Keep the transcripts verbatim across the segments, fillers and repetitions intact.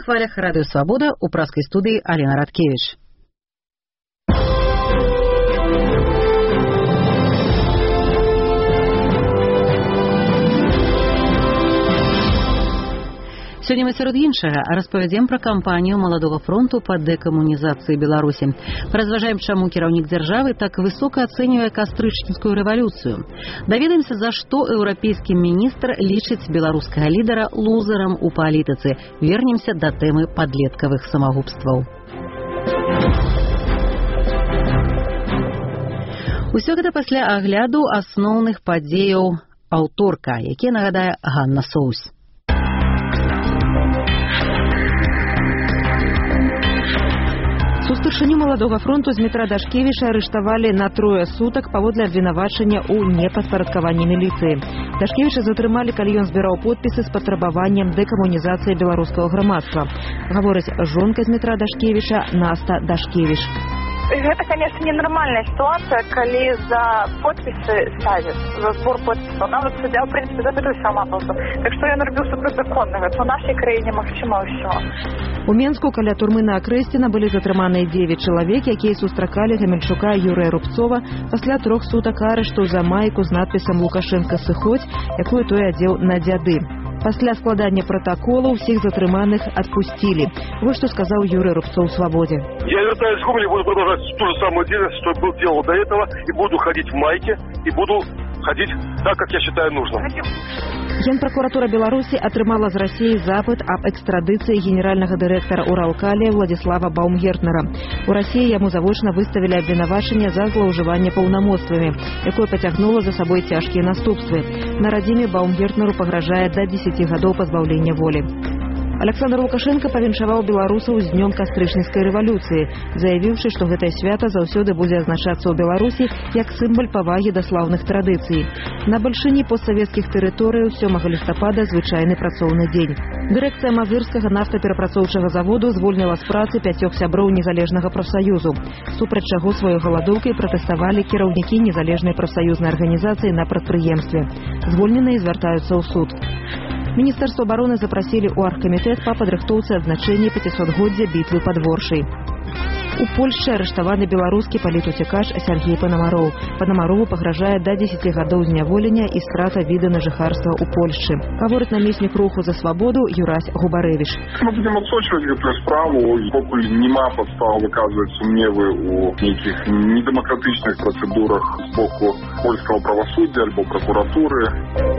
хвалях Радыё Свабода у праскай студыі Алена Радкевіч. Сёння мы сярод іншага распавядзем пра кампанію маладога фронту па дэкамунізацыі Беларусі. Паразважаем, чаму кіраўнік дзяржавы так высока ацэньвае кастрычніцкую рэвалюцыю. Даведаемся, за што еўрапейскі міністр лічыць беларускага лідара лузерам у палітыцы. Вернемся да тэмы падлеткавых самагубстваў. Усё гэта пасля агляду асноўных падзеяў аўторка, якія нагадае Ганна Соус. Старшыню маладога фронту Змітра Дашкевіча арыштавалі на трое сутак паводле абвінавачання ў непадпарадкаванні міліцыі. Дашкевіча затрымалі, калі ён збіраў подпісы з патрабаваннем дэкамунізацыі беларускага грамадства. Гаворыць жонка Змітра Дашкевіча Наста Дашкевіч. Гэта, конечно, ненармальная ситуация, калі за подписы ставят, за сбор подписов. Нават суддя, в принципе, запытывает сама просто. Так что я нарубил супрацьзаконна. Гэта ў нашай краіне магчыма ўсё. У Менску каля турмы на Акрэсціна былі затрыманыя дзевяць чалавек, якія сустракалі Гамельчука Юрыя Рубцова пасля трох сутак арышту за майку з надпісам «Лукашенко сыходзь», якую той адзеў на дзяды. Пасля складання протокола всех затрыманых отпустили. Вот что сказал Юрий Рубцов в «Свободе». Я вертаюсь в Гомель, буду продолжать ту же самую деятельность, что был делал до этого, и буду ходить в майке, и буду ходить так, как я считаю нужным. Генпрокуратура Беларуси атрымала з России запыт об экстрадиции генерального директора Уралкалия Владислава Баумгертнера. У России ему заочно выставили обвинувачение за злоуживание полномочиями, якое потягнуло за собой тяжкие наступствы. На радзіме Баумгертнеру погрожает до десяти годов позбавления воли. Александр Лукашенко павіншаваў беларусаў з днём кастрычніцкай рэвалюцыі, заявіўшы, што гэтае свята заўсёды будзе азначацца ў Беларусі як сімвал павагі да слаўных традыцый. На бальшыні постсавецкіх тэрыторыяў сёмага лістапада звычайны працоўны дзень. Дырэкцыя Мазырскага нафтаперапрацоўчага заводу звольніла з працы пяцёх сяброў незалежнага прафсаюзу, супраць чаго сваёй галадоўкай пратэставалі кіраўнікі незалежнай прафсаюзнай арганізацыі на прадпрыемстве. Звольненыя звяртаюцца ў суд. Министерство обороны запросили у Аргкомитет по падрыхтоўцы адзначэння пяцісотгоддзя бітвы пад Воршай. У Польшчы арыштаваны беларускі палітуцікач Сергей Панамароў. Панамарову пагражае до десяти гадоў зняволення і страта віда на жыхарства ў Польшчы. Гаворыць намеснік руху за свабоду Юрась Губарэвіч. Мы будем отсочивать эту справу, покуль нема подстав выказывать сумневы у неких недемократичных процедурах з боку польского правосуддя альбо прокуратуры.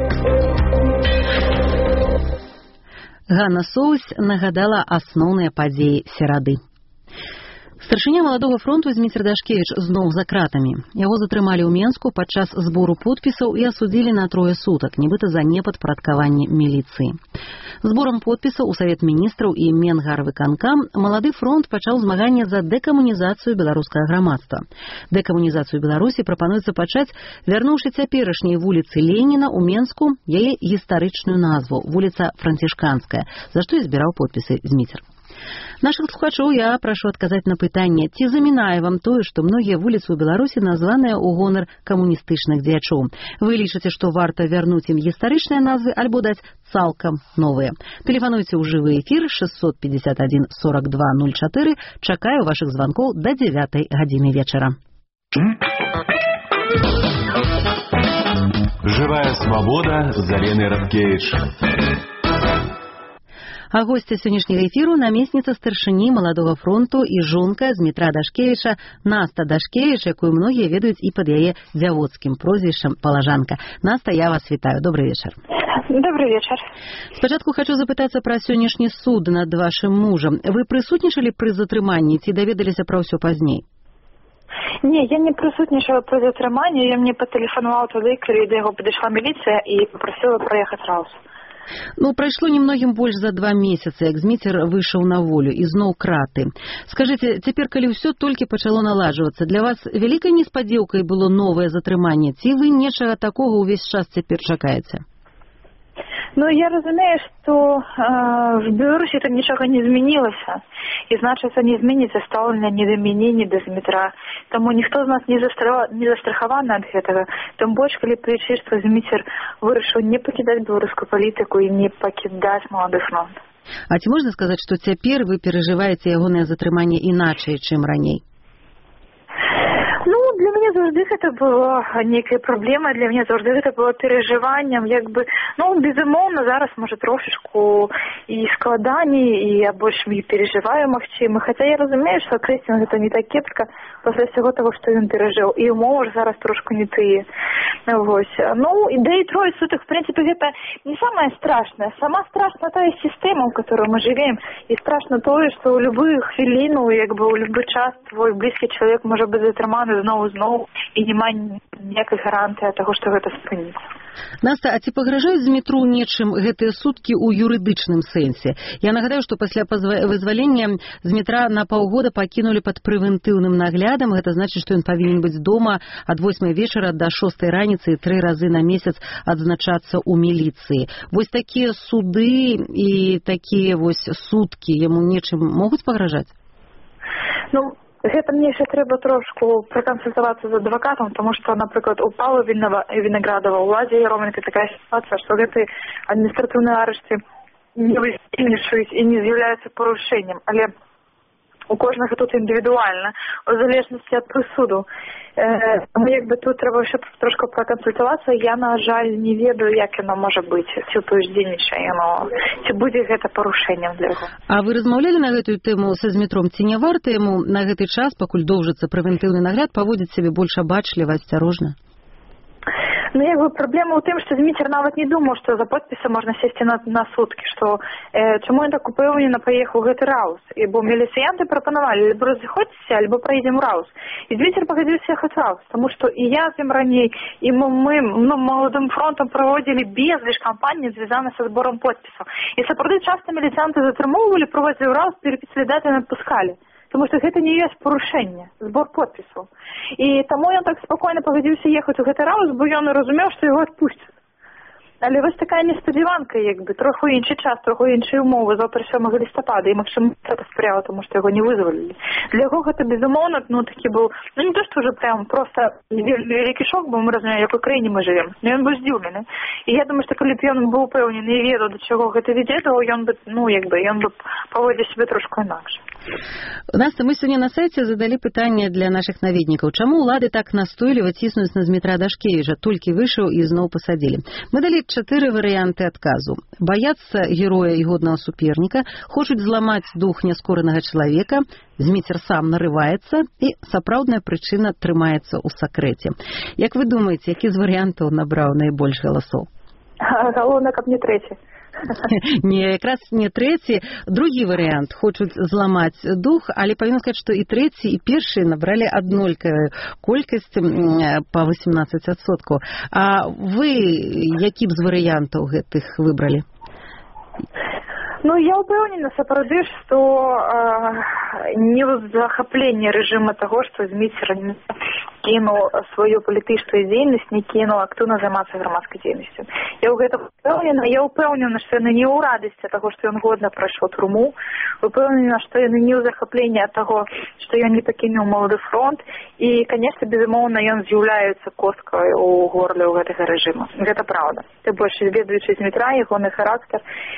Ганна Соус нагадала асноўныя падзеі серады. Старшыня маладога фронту Змітр Дашкевіч зноў за кратамі. Яго затрымалі ў Менску падчас збору подпісаў і асудзілі на трое сутак, нібыта за непадпарадкаванне міліцыі. Зборам подпісаў у Савет міністраў і Менгарвыканкам малады фронт пачаў змаганне за дэкамунізацыю беларускага грамадства. Дэкамунізацыю Беларусі прапануецца пачаць, вярнуўшы цяперашняй вуліцы Леніна ў Менску яе гістарычную назву вуліца Францішканская, за што і збіраў подпісы Змітр. Наших слухачоў я прашу адказаць на пытанне, ці замінае вам тое, што многія вуліцы ў Беларусі названыя ў гонар камуністычных дзеячоў. Вы лічыце, што варта вярнуць ім гістарычныя назвы альбо даць цалкам новыя. Тэлефануйце ў жывы эфір шестьсот пятьдесят один сорок два ноль четыре. Чакаю вашых званкоў да дзевятай гадзіны вечара. Живая свобода з Аленай Радкевіч. А госця сённяшняга эфіру намесніца старшыні маладога фронту і жонка Змітра Дашкевіча Наста Дашкевіч, якую многія ведаюць і пад яе дзявоцкім прозвішчам Палажанка. Наста, я вас вітаю. Добрый вечар. Добрый вечар. Спачатку хочу запытацца пра сённяшні суд над вашым мужам. Вы прысутнічалі пры затрыманні ці даведаліся пра ўсё пазней? Не, я не прысутнічала пры затрыманні, я мне патэлефанаваў туды, калі да яго падышла міліцыя і папрасіла праехаць раус. Ну, прайшло немногім больш за два месяцы, як Змітер выйшаў на волю і зноў краты. Скажыце, цяпер, калі ўсё толькі пачало наладжвацца, для вас вялікай неспадзеўкай было новае затрыманне, ці вы нечага такога ўвесь час цяпер чакаеце? Ну, я разумею, што э, в Беларусі там нічога не змянілася. І, значыцца, не зменіцца стаўленне ні да мяне, ні да Змітра. Таму ніхто з нас не, застра... не застрахаваны ад гэтага. Тым больш, калі прычыць, што Змітер вырашыў не пакідаць беларускую палітыку і не пакідаць малады фронт. А ці можна сказаць, што цяпер вы перажываеце ягонае затрыманне іначай, чым раней? Ну, для мяне заўжды гэта была нейкая праблема, для мяне заўжды гэта было перажываннем, як бы, ну, безумоўна, зараз, можа, трошачку і складаней, і я больш і перажываю, магчыма, хаця я разумею, што крэсцінг гэта не так кепска пасля всего того, што ён перажыў, і умовы зараз трошку не тыя. Вось. Ну, і да і трое сутак, в прынцыпе, гэта не самае страшнае. Сама страшна тая сістэма, у которой мы жывем, і страшна тое, што ў любую хвіліну, як бы, ў любы час твой блізкі чалавек можа быць затрыманы зноў зноў, і няма ніякай гарантыі ад таго, што гэта спыніцца. Наста, а ці пагражаюць Змітру нечым гэтыя суткі ў юрыдычным сэнсе? Я нагадаю, што пасля вызвалення Змітра на паўгода пакінулі пад прэвентыўным наглядам. Гэта значыць, што ён павінен быць дома ад восьмай вечара да шостай раніцы і тры разы на месяц адзначацца ў міліцыі. Вось такія суды і такія вось суткі яму нечым могуць пагражаць? Ну, гэта мне яшчэ трэба трошку пракансультавацца з адвакатам, тому што, напрыклад, у Павла Вінаградова, у Ладзі Яроменка такая сітуацыя, што гэтыя адміністратыўныя арышты не высільнічаюць і не з'яўляюцца парушэннем, але у кожнага тут індывідуальна, у залежнасці ад прысуду. Э, як бы тут трэба яшчэ трошку пракансультавацца, я, на жаль, не ведаю, як яно можа быць, ці ўтождзейнічае яно, ці будзе гэта парушэннем для яго. А вы размаўлялі на гэтую тэму са Змітром, ці не варта яму на гэты час, пакуль доўжыцца прэвентыўны нагляд, паводзіць сябе больш абачліва, асцярожна? Ну, як бы праблема ў тым, што Зміцер нават не думаў, што за подпісам можна сесці на, на суткі, што э, чаму ён так упэўнена паехаў у гэты раус. І бо міліцыянты прапанавалі, альбо разыходзіся, альбо праедзем у раус. І Зміцер пагадзіўся ехаць раус, таму што і я з ім раней, і мы, мы ну, маладым фронтам праводзілі безліч кампаній, звязаны са зборам подпісаў. І сапраўды часта міліцыянты затрымоўвалі, праводзілі раус, перепісалі даты і адпускалі. Тому што гэта не ёсць парушэнне, збор подпісаў. І таму ён так спакойна пагадзіўся ехаць у гэты раус, бо ён разумеў, што яго адпусцяць. Але вось такая неспадзяванка, як бы, троху іншы час, троху іншыя умовы, заўтра сёмага лістапада, і, магчыма, гэта спрыяла, тому што яго не вызвалілі. Для яго гэта, безумоўна, ну, такі быў, ну, не то, што ўжо прям проста вялікі шок, бо мы разумеем, якой краіне мы жывем. Но ён быў здзіўлены. І я думаю, што калі б ён быў упэўнены і ведаў, да чаго гэта вядзе, то ён бы, ну, як бы, ён бы паводзіў сябе трошку інакш. Наста, мы сёння на сайце задалі пытанне для нашых наведнікаў. Чаму ўлады так настойліва ціснуць на Змітра Дашкевіча? Толькі выйшаў і зноў пасадзілі. Мы далі чатыры варыянты адказу. Баяцца героя і годнага суперніка, хочуць зламаць дух няскоранага чалавека, Зміцер сам нарываецца і сапраўдная прычына трымаецца ў сакрэце. Як вы думаеце, які з варыянтаў набраў найбольш галасоў? Галоўна, каб не трэці. Не, якраз не трэці. Другі варыянт. Хочуць зламаць дух, але павінен сказаць, што і трэці, і першы набралі аднолькавую колькасць па васемнаццаць адсоткаў. А вы які б з варыянтаў гэтых выбралі? Ну, я ўпэўнена сапраўды, што э, не ў захапленні рэжыма таго, што Зміцер не кінуў сваю палітычную дзейнасць, не кінуў актыўна займацца грамадскай дзейнасцю. Я ў гэтым ўпэўнена, я ўпэўнена, што яны не ў радасці таго, што ён годна прайшоў турму, ўпэўнена, што яны не ў захапленні ад таго, што ён не пакінуў малады фронт, і, канешне, безумоўна, ён з'яўляецца косткай у горле ў гэтага рэжыма. Гэта праўда. Тым больш, ведаючы Змітра, ягоны характар,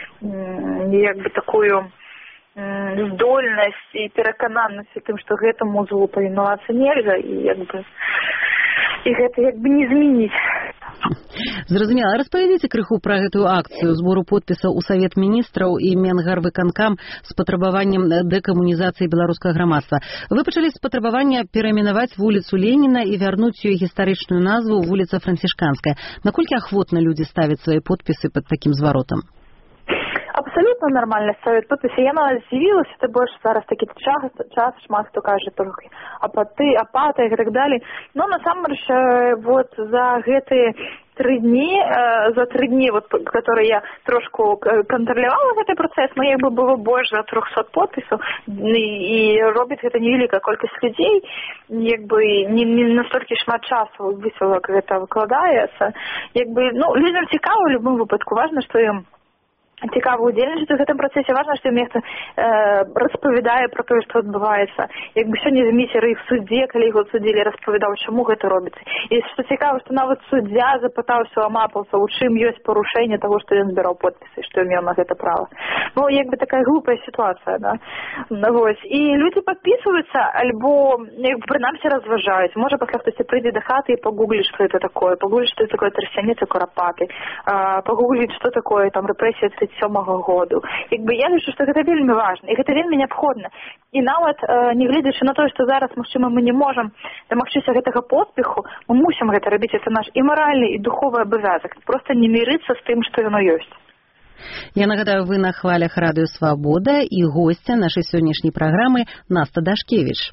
як бы такую здольнасць і перакананасць у тым, што гэтаму злу павінавацца нельга, і як бы і гэта як бы не змяніць. Зразумела. Распавядзіце крыху пра гэтую акцыю збору подпісаў у Савет міністраў і Менгарвыканкам з патрабаваннем дэкамунізацыі беларускага грамадства. Вы пачалі з патрабавання перайменаваць вуліцу Леніна і вярнуць ёй гістарычную назву вуліца Францішканская. Наколькі ахвотна людзі ставяць свае подпісы пад такім зваротам? Абсолютно нормально ставить подписи. Я навіть здивилась, это больше зараз таки час, час шмат хто каже, трохи апаты, апатия и так далее. Но насамрэч вот за гэтые три дні, за три дні, вот, которые я трошку контролировала гэты працэс, мы як бы было больш за трохсот подпісаў, і робіць гэта невялікая колькасць людзей, як бы не, не настолькі шмат часу высілак гэта выкладаецца. Як бы, ну, людзям цікава ў любым выпадку, важна, што ім цікава ўдзельнічаць у гэтым працэсе. Важна, што ім нехта э, распавядае пра тое, што адбываецца. Як бы сёння зміцер і в судзе, калі яго судзілі, распавядаў, чаму гэта робіцца. І што цікава, што нават суддзя запытаўся у амапаўца, у чым ёсць парушэнне таго, што ён збіраў подпісы, што ён меў на гэта права. Ну, як бы такая глупая сітуацыя, да? Вось. І людзі падпісваюцца, альбо, як бы, прынамсі разважаюць. Можа, пасля хтосьці прыйдзе да хаты і пагугліць, што это такое, пагугліць, што это такое тарсянец і курапаты, пагугліць, што такое там рэпрэсія сёмага году. Якби я лічу, што гэта вельмі важна, і гэта вельмі неабходна. І нават, э, не гледзячы на тое, што зараз, магчыма, мы не можам дамагчыся гэтага поспеху, мы мусім гэта рабіць, это наш і маральны, і духовы абавязак. Проста не мірыцца з тым, што яно ёсць. Я нагадаю, вы на хвалях Радыё Свабода і госця нашай сённяшняй праграмы Наста Дашкевіч.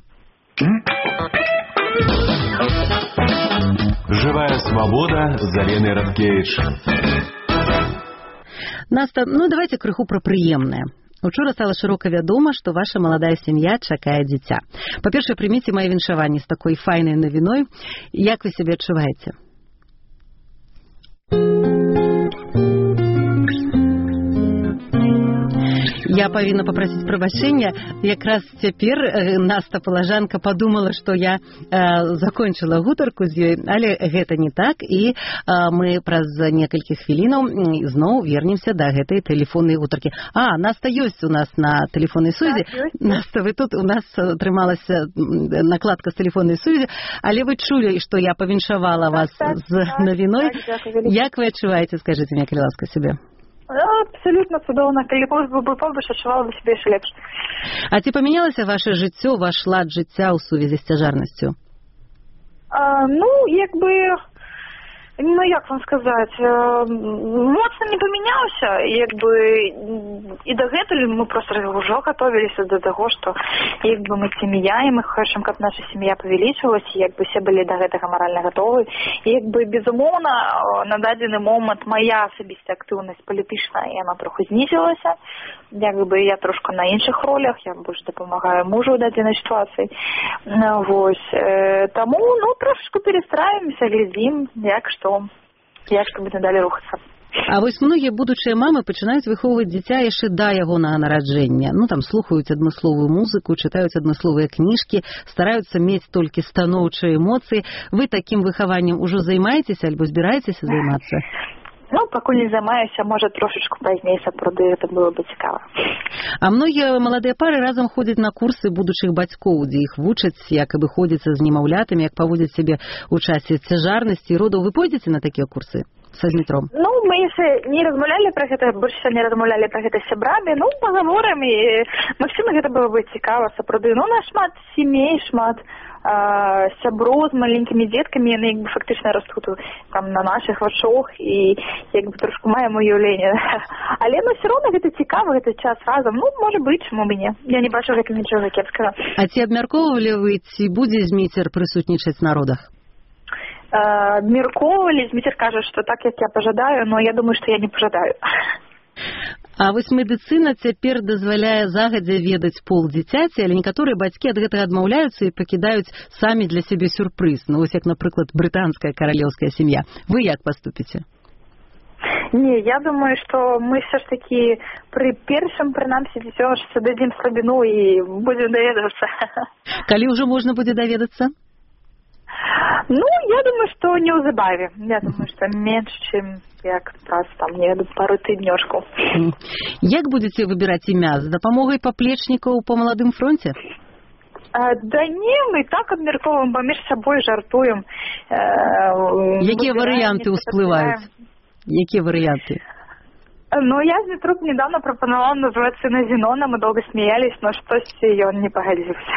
Живая свобода з Аленай Радкевіч. Наста, ну давайте крыху пра прыемнае. Учора стала шырока вядома, што ваша маладая сям'я чакае дзіця. Па-першае, прыміце мае віншаванні з такой файнай навіной. Як вы сябе адчуваеце? Я павінна папрасіць прабачэння. Якраз цяпер Наста Палажанка падумала, што я э, закончыла гутарку з ёй, але гэта не так, і э, мы праз некалькі хвілінаў зноў вернемся да гэтай тэлефоннай гутаркі. А, Наста ёсць у нас на тэлефоннай сувязі. Так, Наста, вы тут, у нас атрымалася накладка з тэлефоннай сувязі, але вы чулі, што я павіншавала вас так, з так, навіной. Так, Як вы адчуваеце, скажыце мне, калі ласка, сябе? Абсолютно цудоўна. Калі б быў побач, адчувала бы сябе яшчэ лепш. А ці памянялася ваше жыццё, ваш лад жыцця ў сувязі з цяжарнасцю? А, ну, як бы, ну, як вам сказаць, моцна не памяняўся, як бы, і дагэтуль мы проста ўжо гатовіліся да таго, што, як бы, мы сям'я, і мы хочам, каб наша сям'я павялічвалась, і, як бы, все былі да гэтага маральна гатовы. І, як бы, безумоўна, на дадзены момант моя асабістая актыўнасць палітычная, яна троху знізілася. Як бы, я трошку на іншых ролях, я больш дапамагаю мужу ў дадзенай сітуацыі. Вось. Таму, ну, трошку перестраиваемся, глядзім, як што, як што будзе далей рухацца. А вось многія будучыя мамы пачынаюць выхоўваць дзіця яшчэ да ягонага нараджэння. Ну, там слухаюць адмысловую музыку, чытаюць адмысловыя кніжкі, стараюцца мець толькі станоўчыя эмоцыі. Вы такім выхаваннем ужо займаецеся альбо збіраецеся займацца? Ну, пакуль не займаюся, можа, трошечку пазней сапраўды гэта было бы цікава. А многія маладыя пары разам ходзяць на курсы будучых бацькоў, дзе іх вучаць, як абыходзіцца з немаўлятамі, як паводзіць сябе ў часе цяжарнасці і родаў. Вы пойдзеце на такія курсы са Змітром? Ну, мы яшчэ не размаўлялі пра гэта, больш не размаўлялі пра гэта з сябрамі. Ну, пагаворам, і магчыма, гэта было бы цікава, сапраўды. Ну, у нас шмат сямей, шмат а, сяброў з маленькімі дзеткамі, яны як бы фактычна растуць там на нашых вачах і як бы трошку маем уяўленне. Але, ну, все роўна гэта цікава, гэта час разам. Ну, можа быць, чаму б і не. Я не бачу гэта нічога кепскага. А ці абмяркоўвалі вы, ці будзе Зміцер прысутнічаць на родах? Абмяркоўвалі, Зміцер кажа, што так, як я пажадаю, но я думаю, што я не пажадаю. А вось медыцына цяпер дазваляе загадзя ведаць пол дзіцяці, але некаторыя бацькі ад гэтага адмаўляюцца і пакідаюць самі для сябе сюрпрыз. Ну, вось як, напрыклад, брытанская каралеўская сям'я. Вы як паступіце? Не, я думаю, што мы все ж таки пры першым, прынамсі, дзіцёнышцы дадзім слабіну і будзем даведацца. Калі ўжо можна будзе даведацца? Ну, я думаю, што неўзабаве. Я думаю, што менш, чым як раз там, не веду, пару тыднёшкаў. Як будзеце выбіраць імя? З дапамогай паплечнікаў па маладым фронце? А, да не, мы так абмяркоўваем, паміж сабой жартуем. Якія варыянты ўсплываюць? Якія варыянты? Ну, я с Змитром недавно пропоновала назвать сына Зенона, мы долго смеялись, но что-то он не погодился.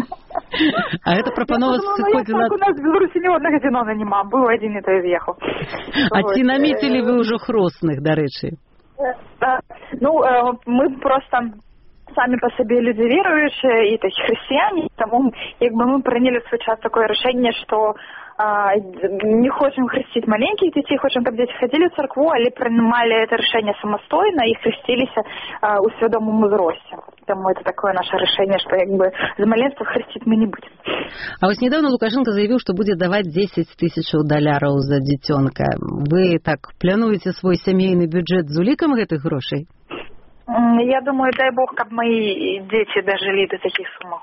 А это пропонова сыходзіла... Ну, як так, у нас в Беларусі ні одного Зенона нема, быў адзін і той з'ехаў. А ці намецілі вы ўжо хросных, дарэчы? Ну, мы просто... сами по себе люди верующие, и такие христиане, тому как бы мы приняли в свой час такое решение, что а, не хотим хрестить маленьких детей, хотим, чтобы дети ходили в церкву, але принимали это решение самостойно и хрестились а, у свідомому зросте. Тому это такое наше решение, что как бы за маленство хрестить мы не будем. А вот недавно Лукашенко заявил, что будет давать десять тысяч доляров за детенка. Вы так плануете свой семейный бюджет з улікам гэтых грошей? Я думаю, дай бог, каб мои дети дожили до таких сумм.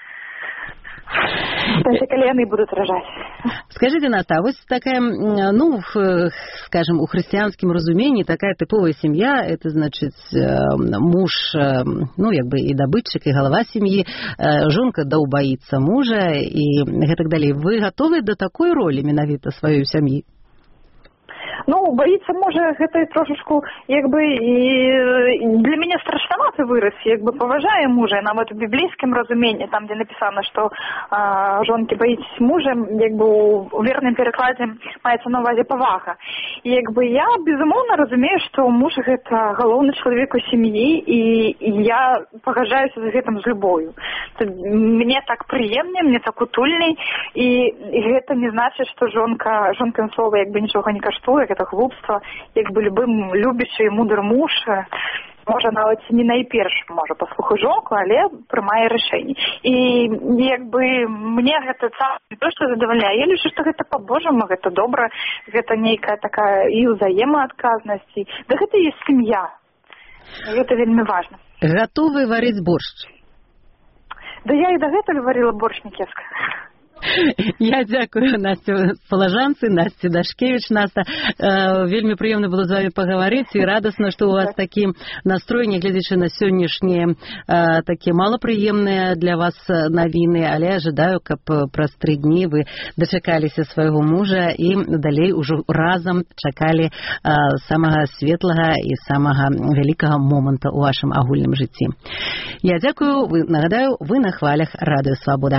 Даже коли они будут рожать. Скажите, Ната, вот такая, ну, скажем, у христианским разумении такая типовая семья, это значит муж, ну, как бы и добытчик, и голова семьи, жонка доубоится мужа и так далее. Вы готовы до такой роли менавіта сваёй сям'і? Ну, боится мужа, это трошечку, как бы, и для меня страшновато вырос, как бы, поважаю мужа, нам вот в библейском разумении, там, где написано, что э, жонки боитесь мужа, как бы, у верном перекладе мається на увазі повага. И, как бы, я, безумовно, разумею, что муж – это головный человек у семьи, и, и я поважаюсь за этим с любовью. Мне так приемнее, мне так утульней, и, и это не значит, что жонка, жонкин слово, как бы, ничего не каштує, это глупство, як бы любым любящий мудрый муж може навіть не найперш може послухати жонку, але приймає рішення. І якби мне гэта цалкам не то, што задавальняе, я лічу, што гэта по-божаму, гэта добра, гэта нейкая такая і ўзаемаадказнасць, да гэта і сям'я. Гэта вельмі важна. Гатовы варыць боршч? Да я і дагэтуль варила борщ не кепска. Я дзякую Насце Палажанцы, Насце Дашкевич. Наста, э, вельмі прыемна было з вами пагаварыць і радасна, што у вас такі настрой, нягледзячы на сённяшнія э, такія малапрыемныя для вас навіны, але жадаю, каб праз тры дні вы дачакаліся свайго мужа і далей ужо разам чакалі э, самага светлага і самага вялікага моманта ў вашым агульным жыцці. Я дзякую, вы, нагадаю, вы на хвалях Радыё Свабода.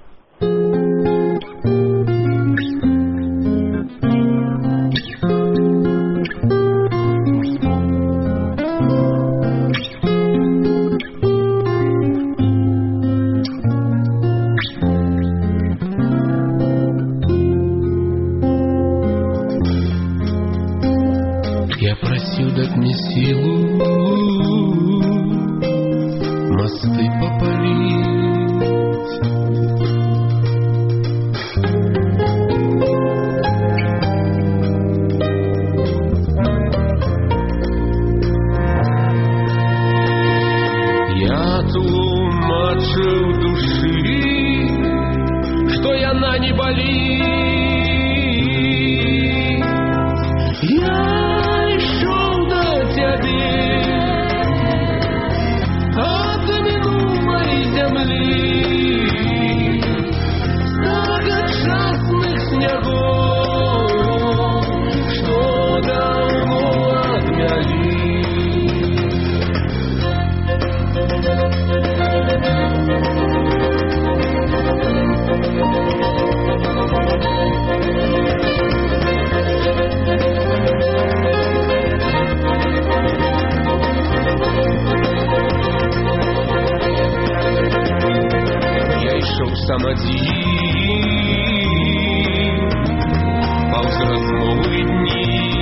Я просил дать мне силу мосты попалить. Я тлумачил души, что я на не болит. Я шел до тебя от минулой земли, многочастных снегов, что давно отмяли. Я шел сам один полз размовы дни.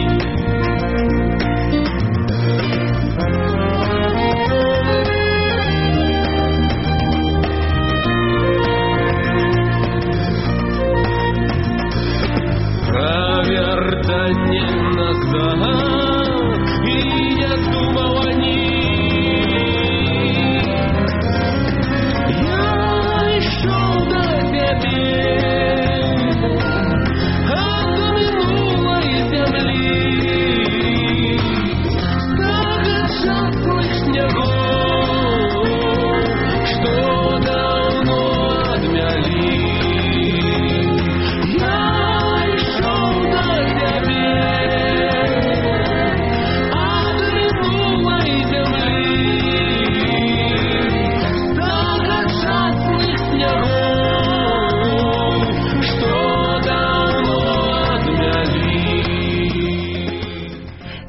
Провертание назад, и я думал о ней. Я шел до тебя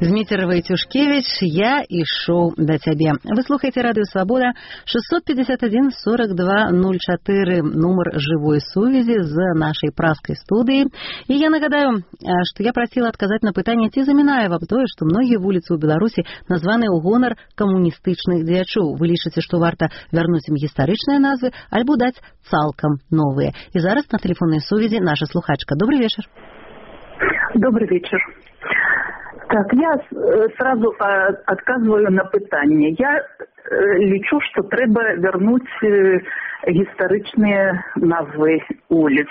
Зміцер Вайтюшкевич, я ішоў да цябе. Вы слухаеце радыё Свабода, шестьсот пятьдесят один сорок два ноль четыре, нумар жывой сувязі з нашай праскай студыі. І я нагадаю, што я прасіла адказаць на пытанне, ці замінае вам тое, што многія вуліцы ў Беларусі названы ў гонар камуністычных дзеячоў. Вы лічыце, што варта вярнуць ім гістарычныя назвы, альбо даць цалкам новыя. І зараз на тэлефоннай сувязі наша слухачка. Добрый вечер. Добрый вечер. Так, я сразу отказываю на пытанне. Я лічу, что трэба вернуть гістарычныя назвы улиц.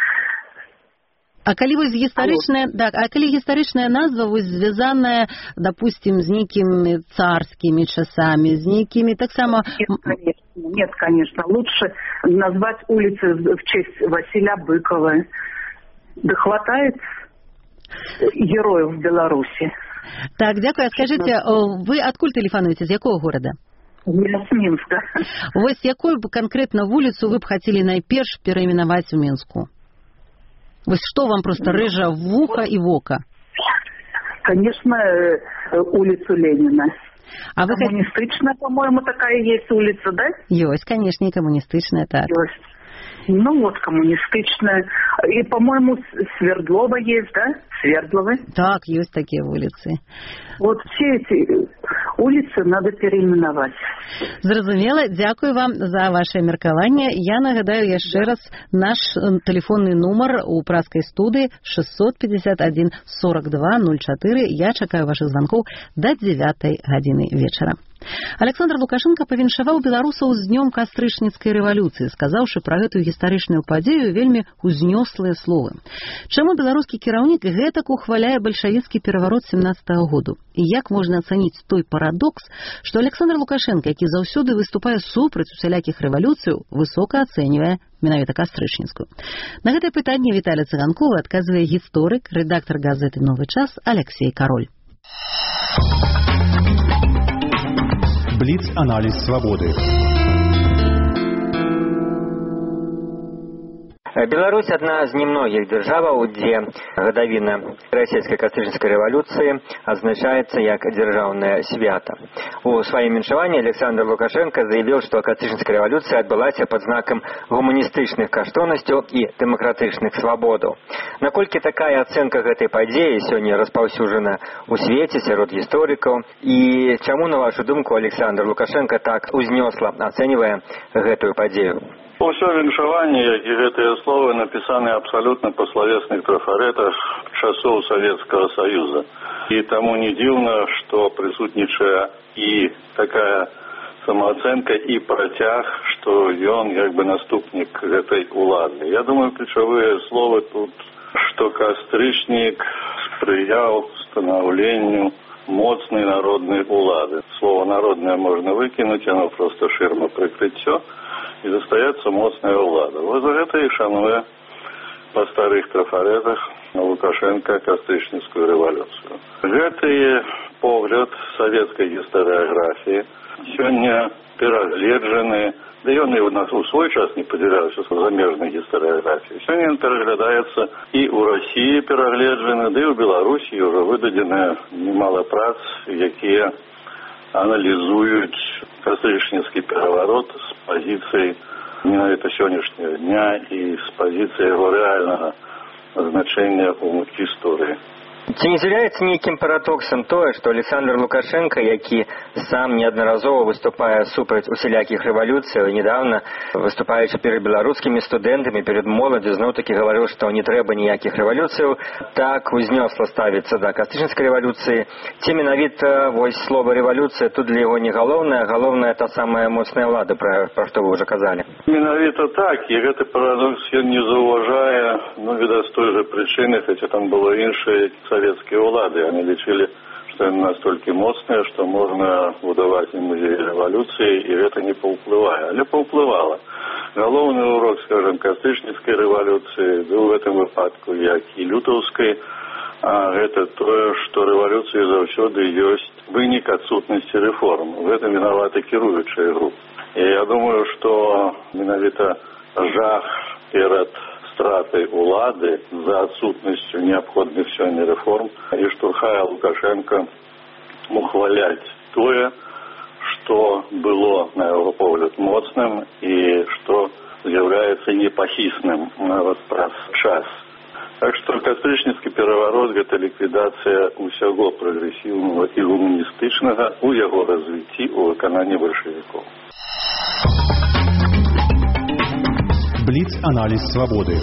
А калі вось гістарычная, так, а калі гістарычная назва вось звязаная, допустим, з нейкімі царскімі часамі, з нейкімі таксама... Нет, конечно, нет, конечно. Лучше назвать улицы в честь Василя Быкова. Да хватает героев в Беларуси. Так, дзякую. Скажите, вы адкуль тэлефануеце, з якого города? Я з Мінска. Вось якую б канкрэтна вуліцу вы б хацелі найперш перайменаваць у Мінску? Вось што вам просто рэжа вуха і вока? Конечно, улицу Ленина. А вы коммунистичная, по-моему, такая есть улица, да? Есть, конечно, и коммунистичная, так. Есть. Ну вот, коммунистичная. И, по-моему, Свердлова есть, да? Свердловы. Так, есть такие улицы. Вот все эти улицы надо переименовать. Зразумела. Дзякую вам за ваше меркаванне. Я нагадаю яшчэ раз наш тэлефонны нумар у праскай студыі шестьсот пятьдесят один сорок два ноль четыре. Я чакаю ваших звонков до девятой гадзіны вечара. Александр Лукашенко павіншаваў беларусаў з днём кастрычніцкай рэвалюцыі, сказаўшы пра гэтую гістарычную падзею вельмі узнёслыя словы. Чаму беларускі кіраўнік гэтак ухваляе бальшавіцкі пераварот семнадцатага году? І як можна ацаніць той парадокс, што Александр Лукашенко, які заўсёды выступае супраць усялякіх рэвалюцыяў, высока ацэньвае менавіта кастрычніцкую? На гэтае пытанне Віталій Цыганкова адказвае гісторык, рэдактар газеты «Новы час» Алексей Кароль. Бліц-аналіз свабоды. Беларусь одна з немногіх дзяржаваў, дзе гадавіна расійскай кастрычніцкай рэвалюцыі адзначаецца як дзяржаўнае свята. У сваім віншаванні Александр Лукашенко заявіў, што кастрычніцкая рэвалюцыя адбылася пад знакам гуманістычных каштоўнасцяў і дэмакратычных свабодаў. Наколькі такая ацэнка гэтай падзеі сёння распаўсюджана ў свеце сярод гісторыкаў, і чаму, на вашу думку, Александр Лукашенко так узнёсла ацэньвае гэтую падзею? Усё віншаванне, як і гэтыя словы, напісаны абсалютна па славесных трафарэтах часоў Савецкага Саюза. І таму не дзіўна, што прысутнічае і такая самаацэнка і працяг, што ён як бы наступнік гэтай улады. Я думаю, ключавыя словы тут, што кастрычнік спрыяў станаўленню моцнай народнай улады. Слово «народная» можна выкінуць, оно просто шырма прыкрыццё. І застаецца моцная ўлада. Вот за гэта і шануе па старых трафарэтах Лукашенко кастрычніцкую рэвалюцыю. Гэты погляд савецкай гістарыяграфіі сёння перагледжаны, да ён і ў нас у свой час не падзяляўся са замежнай гістарыяграфіяй. Сёння ён пераглядаецца і ў Расіі перагледжаны, да і ў Беларусі ўжо выдадзена немала прац, якія аналізуюць кастрычніцкі пераварот з пазіцыі менавіта сённяшняга дня і з пазіцыі яго рэальнага значэння ў гісторыі. Ці не з'яўляецца нейкім парадоксам тое, што Александр Лукашенко, які сам неаднаразова выступае супраць усялякіх рэвалюцыяў, недавно выступаючы перед беларускімі студэнтамі, перед моладдзю, зноў-такі гаварыў, што не трэба ніякіх рэвалюцыяў, так узнёсла ставіцца да кастрычніцкай рэвалюцыі. Ці менавіта вось слова рэвалюцыя тут для яго не галоўнае, галоўная та самая моцная ўлада, пра, пра што вы ўжо казалі. Менавіта так, і гэты парадокс ён не заўважае, ну, відаць, з той жа прычыны, хаця там было іншае, советские улады. Они лічылі, што яны настолькі моцныя, што можна будаваць і музей рэвалюцыі, і гэта не паўплывае. Але паўплывала. Галоўны урок, скажем, кастрычніцкай рэвалюцыі, да ў гэтым выпадку, як і лютаўскай, а гэта тое, што рэвалюцыі заўсёды ёсць вынік адсутнасці рэформ. В гэтым вінаваты кіруючыя групы. І я думаю, што менавіта жах перад стратой улады за отсутностью необходимых сёння реформ и штурхае Лукашенко ухвалять тое, што было, на яго погляд, моцным і што з'яўляецца непахісным нават праз час. Так што кастрычніцкі пераварот – гэта ліквідацыя ўсяго прагрэсіўнага і гуманістычнага ў яго развіцці ў выкананні бальшавікоў. Бліц-аналіз свабоды.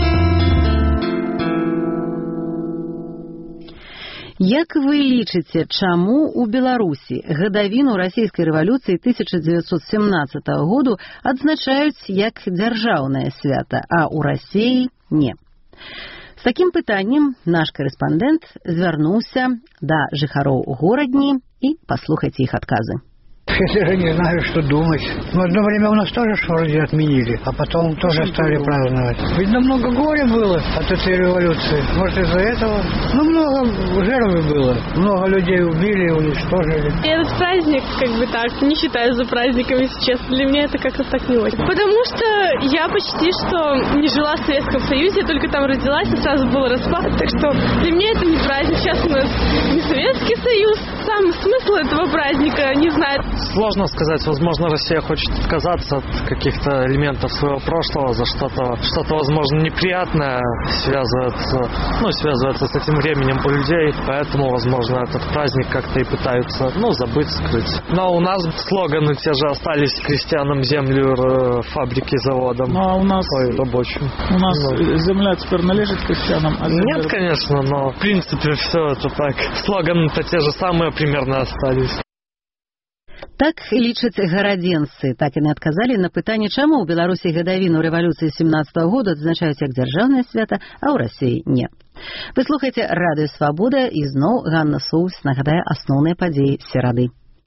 Як вы лічыце, чаму ў Беларусі гадавіну расійскай рэвалюцыі тысяча дзевяцьсот семнаццатага году адзначаюць як дзяржаўнае свята, а ў Расіі не? З такім пытаннем наш корэспандэнт звярнуўся да жыхароў горадні і паслухайце іх адказы. Я даже не знаю, что думать. Но одно время у нас тоже вроде отменили, а потом тоже стали праздновать. Видно, много горя было от этой революции. Может, из-за этого? Ну, много жертв было. Много людей убили, уничтожили. Я этот праздник, как бы так, не считаю за праздником, если честно. Для меня это как-то так не очень. Потому что я почти что не жила в Советском Союзе, я только там родилась, и сразу был распад. Так что для меня это не праздник. Сейчас у нас не Советский Союз. Сам смысл этого праздника не знаю. Сложно сказать. Возможно, Россия хочет отказаться от каких-то элементов своего прошлого за что-то, что-то, возможно, неприятное связывается, ну, связывается с этим временем у людей. Поэтому, возможно, этот праздник как-то и пытаются, ну, забыть, скрыть. Но у нас слоганы те же остались: крестьянам землю, фабрики, заводам. Ну, а у нас... Ой, рабочим. У нас ну. земля теперь належит крестьянам, а земля... Нет, конечно, но в принципе все это так. Слоганы-то те же самые примерно остались. Так лічаць гарадзенцы, так і не адказалі на пытанне, чаму ў Беларусі гадавіну рэвалюцыі семнаццатага года адзначаюць як дзяржаўнае свята, а ў Расіі не. Вы слухаеце радыё Свабода, і зноў Ганна Соус нагадае асноўныя падзеі серады.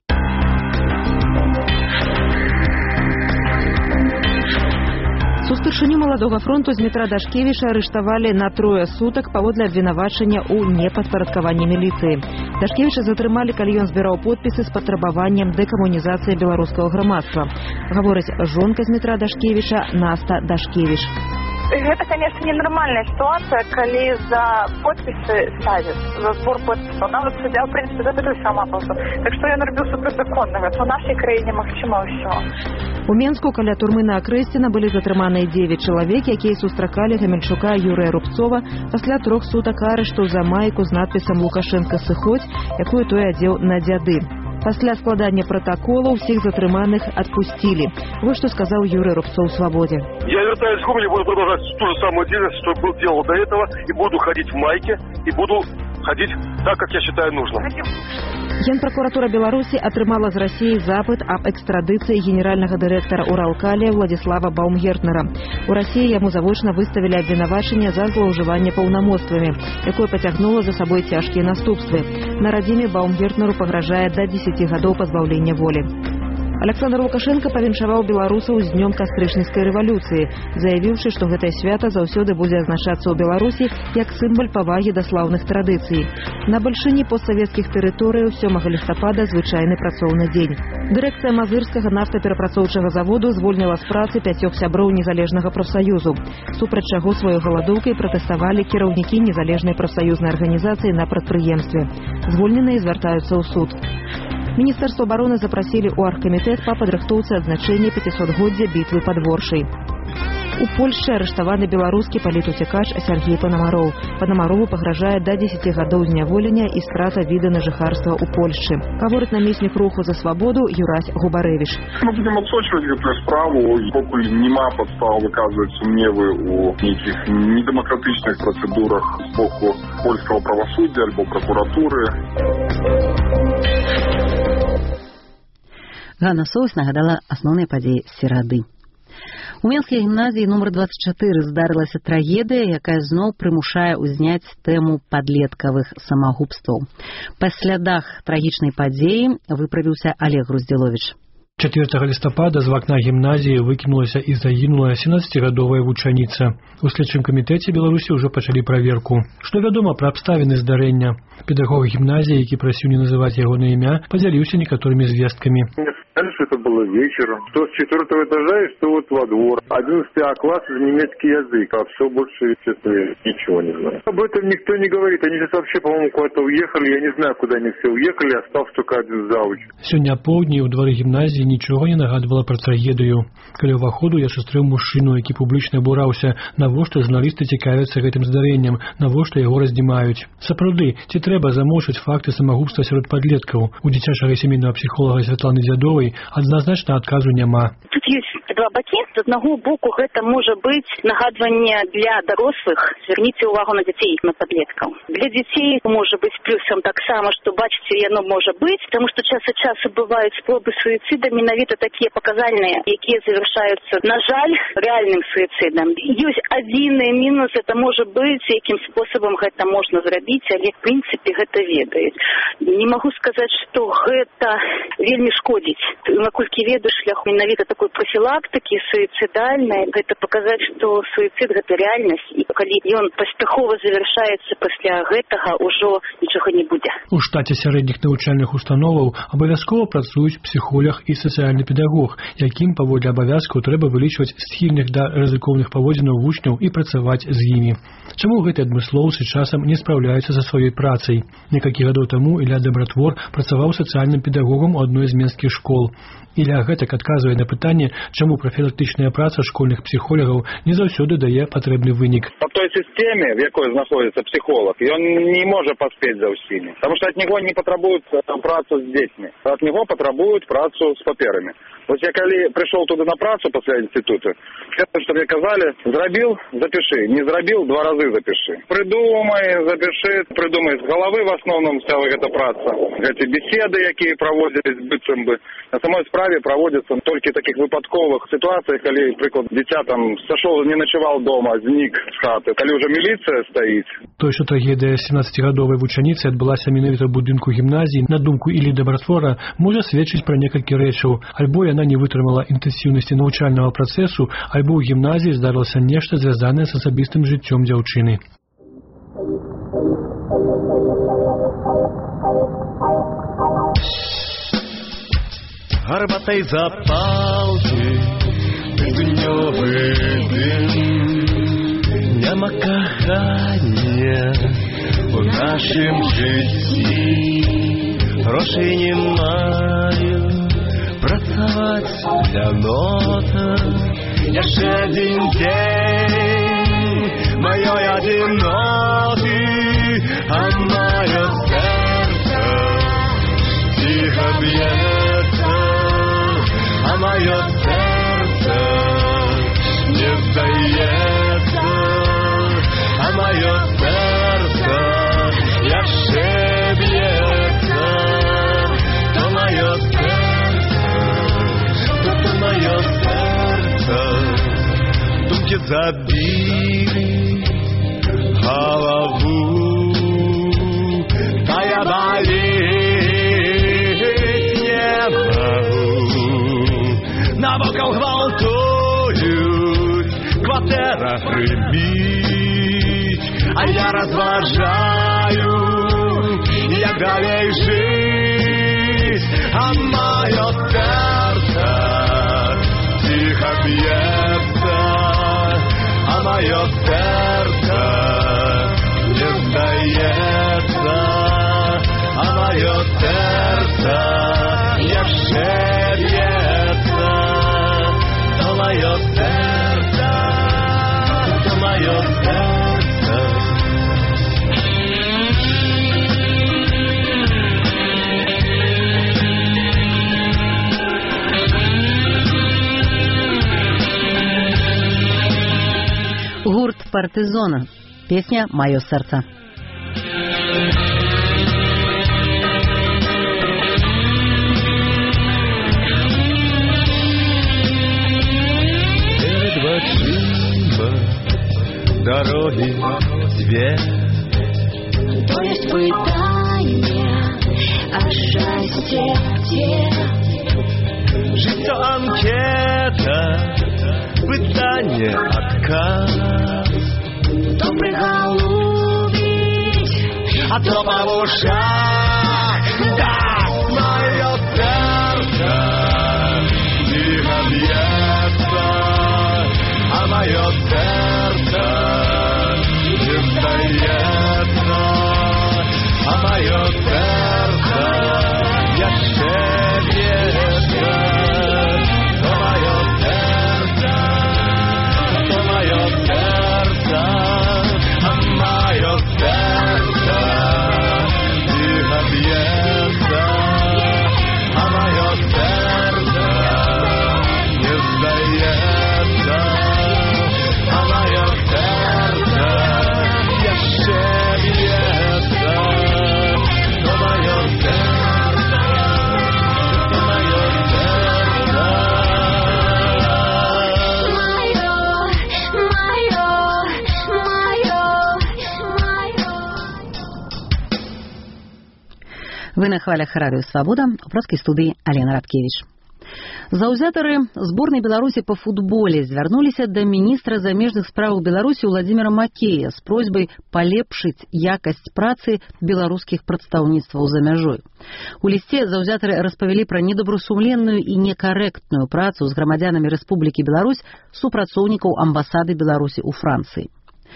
Сустаршыню маладога фронту Змітра Дашкевіча арыштавалі на трое сутак паводле абвінавачання ў непадпарадкаванні міліцыі. Дашкевіча затрымалі, калі ён збіраў подпісы з патрабаваннем дэкамунізацыі беларускага грамадства. Гаворыць жонка Змітра Дашкевіча Наста Дашкевіч. Это, конечно, ненормальная ситуация, коли за подписи ставят, за сбор подписов. Навіть суддя, в принципі, запитує сама просто. Так що я наробив суперзаконного. Це в нашій країні максимум всього. У Менску каля турмы на Акрэсціна былі затрыманыя дзевяць чалавек, якія сустракалі Гамельчука Юрыя Рубцова пасля трох сутак арышту за майку з надпісам «Лукашенко сыходзь», якую той адзеў на дзяды. Пасля складання протокола всіх затрыманых отпустили. Вот что сказал Юрий Рубцов в «Свободе». Я вертаюсь в Гомель, буду продолжать ту же самую деятельность, что был делал до этого, и буду ходить в майке, и буду ходить так, как я считаю нужным. Генпрокуратура Беларуси атрымала з России запыт об экстрадиции генерального директора Уралкалия Владислава Баумгертнера. У России ему заочно выставили обвинавачение за злоуживание полномоцтвами, якое потягнуло за собой тяжкие наступствы. На радзіме Баумгертнеру погрожает до десяти годов позбавления воли. Александр Лукашенко павіншаваў беларусаў з днём кастрычніцкай рэвалюцыі, заявіўшы, што гэтае свята заўсёды будзе азначацца ў Беларусі як сімвал павагі да слаўных традыцый. На бальшыні постсавецкіх тэрыторыяў сёмага лістапада звычайны працоўны дзень. Дырэкцыя Мазырскага нафтаперапрацоўчага заводу звольніла з працы пяцёх сяброў незалежнага прафсаюзу, супраць чаго сваёй галадоўкай пратэставалі кіраўнікі незалежнай прафсаюзнай арганізацыі на прадпрыемстве. Звольненыя звяртаюцца ў суд. Министерство обороны запросили у Аргкомитет по подрыхтоўцы адзначэння пяцісотгоддзя бітвы пад Воршай. У Польшчы арыштаваны беларускі палітуцекач Сергей Панамароў. Панамарову пагражае до десяти гадоў зняволення і страта віда на жыхарства ў Польшчы. Гаворыць намеснік руху за свабоду Юрась Губарэвіч. Мы будем отсочивать эту справу, покуль нема подстав выказывать сумневы у неких недемократичных процедурах з боку польского правосудия альбо прокуратуры. Ганна Соус нагадала асноўныя падзеі серады. У Менскай гімназіі нумар двадцать чатыры здарылася трагедыя, якая зноў прымушае ўзняць тэму падлеткавых самагубстваў. Па слядах трагічнай падзеі выправіўся Олег Груздзіловіч. чацвёртага лістапада з вакна гімназіі выкінулася і загінула сямнаццацігадовая вучаніца. У следчым камітэце Беларусі ўжо пачалі праверку. Што вядома пра абставіны здарэння? Педагог гімназіі, які прасіў не называць ягонае імя, падзяліўся некаторымі звесткамі. что это было вечером. Что с четвертого этажа и что вот во двор. одиннадцатый А класс — немецкий язык, а все больше, честно, я ничего не знаю. Об этом никто не говорит. Они сейчас вообще, по-моему, куда-то уехали. Я не знаю, куда они все уехали. Остался только один завуч. Сёння апоўдні ў двары гімназіі нічога не нагадвала пра трагедыю. Каля ўваходу я сустрэў мужчыну, які публічна абураўся, навошта журналісты цікавяцца гэтым здарэннем, навошта яго раздзімаюць. Сапраўды, ці трэба замоўчыць факты самагубства сярод падлеткаў? У дзіцячага сямейнага псіхолага Святланы Дзядовай адназначна адказу няма. Тут ёсць два бакі. З аднаго боку гэта можа быць нагадванне для дарослых. Звярніце ўвагу на дзяцей, на падлеткаў. Для дзяцей можа быць плюсам таксама, што бачыце, яно можа быць, таму што час ад часу бываюць спробы суіцыда, менавіта такія паказальныя, якія завяршаюцца, на жаль, рэальным суіцыдам. Ёсць адзіны мінус, это можа быць, якім спосабам гэта можна зрабіць, але в прынцыпе гэта ведаюць. Не магу сказаць, што гэта вельмі шкодзіць. Наколькі ведаю, шлях менавіта такой профілактыкі суіцыдальнай, гэта паказаць, што суіцыд гэта рэальнасць, і калі ён паспяхова завяршаецца пасля гэтага, ужо нічога не будзе. У штаце сярэдніх навучальных установаў абавязкова працуюць псіхолог і сацыяльны педагог, якім паводле абавязкаў трэба вылічваць схільных да рызыкоўных паводзінаў вучняў і працаваць з імі. Чаму гэтыя адмыслоўцы часам не спраўляюцца са сваёй працай? Некалькі гадоў таму Ілля Дабратвор працаваў сацыяльным педагогам у адной з менскіх школ. Ілля гэтак адказвае на пытанне, чаму профілактычная праца школьных псіхолагаў не заўсёды дае патрэбны вынік. По той сістэме, в якой знаходзіцца псіхолог, ён не можа паспець за ўсімі, таму што ад него не патрабуюць працу з дзецьмі, ад него патрабуюць працу з паперамі. Вось я калі прыйшоў туды на працу пасля інстытута, гэта што мне казалі, зрабіў, запішы, не зрабіў, два разы запішы. Прыдумай, запішы, прыдумай з галавы в асноўным вся гэта праца. Гэты беседы, якія праводзілись быццам бы, на самой справе праводзяцца толькі такіх выпадковых сітуацыях, калі, прыклад, дзіця там сашоў, не начаваў дома, знік з хаты, калі ўжо міліцыя стаіць. Той, што трагедыя сямнаццацігадовай вучаніцы адбылася менавіта ў будынку гімназіі, на думку Іллі Дабратвора, можа сведчыць пра некалькі рэчаў. Альбо яна не вытрымала інтэнсіўнасці навучальнага працэсу, альбо ў гімназіі здарылася нешта звязанае з асабістым жыццём дзяўчыны. Гарбатай запалкі, тыднёвы дым, няма кахання у нашым жыцці, грошай не маю, працаваць для нота, яшчэ адзін дзень маёй адзіноты, а маё сэрца ціха б'ецца, а маё сэрца не здаецца, а маё сэрца яшчэ б'ецца, то маё сэрца, то то маё сэрца, думкі забілі галаву, та я балець не магу. Навокал гвалтують, кватэра грыміць, а я разважаю, як далей жыць, а маё сэрца ціха б'ецца, а маё сэрца не здаецца, а маё сэрца яшчэ б'ецца, то маё сэрца, то маё сэрца. Гурт «Партизона». Песня «Маё сэрца». Перед очима дороги две, то есть пытание, а счастье где? Життя анкета, пытание, отказ. То приголубить, а то по ушах даст моё сердце Вы на хвалях радыё Свабода, у польскай студыі Алена Радкевіч. Заўзятары зборнай Беларусі па футболе звярнуліся да міністра замежных спраў Беларусі Владзіміра Макея з просьбай палепшыць якасць працы беларускіх прадстаўніцтваў за мяжой. У лісце заўзятары распавялі пра недобрасумленную і некарэктную працу з грамадзянамі Рэспублікі Беларусь супрацоўнікаў амбасады Беларусі ў Францыі.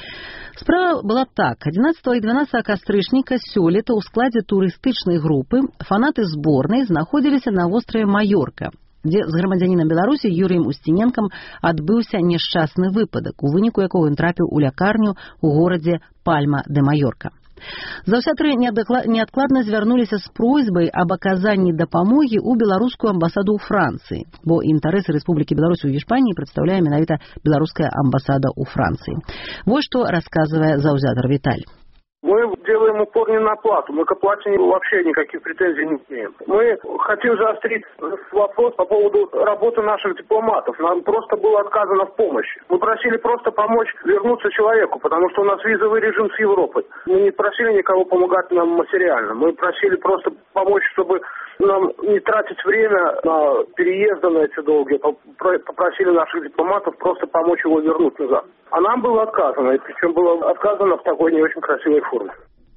Справа была так. адзінаццатага і дванаццатага кастрычніка сёлета ў складзе турыстычнай групы фанаты зборнай знаходзіліся на востраве Маёрка, дзе з грамадзянінам Беларусі Юрыем Устіненкам адбыўся няшчасны выпадак, у выніку якога ён трапіў у лякарню ў горадзе Пальма де Маёрка. Заўзятары неадкладна звярнуліся з просьбай аб аказанні дапамогі ў беларускую амбасаду ў Францыі, бо інтарэсы Рэспублікі Беларусь у Іспаніі прадстаўляе менавіта беларуская амбасада ў Францыі. Вось што расказвае заўзятар Віталь. Мы делаем упор не на плату, мы к оплате вообще никаких претензий не имеем. Мы хотим заострить вопрос по поводу работы наших дипломатов. Нам просто было отказано в помощи. Мы просили просто помочь вернуться человеку, потому что у нас визовый режим с Европой. Мы не просили никого помогать нам материально. Мы просили просто помочь, чтобы нам не тратить время на переезды на эти долгие. Попросили наших дипломатов просто помочь его вернуть назад. А нам было отказано, и причем было отказано в такой не очень красивой форме.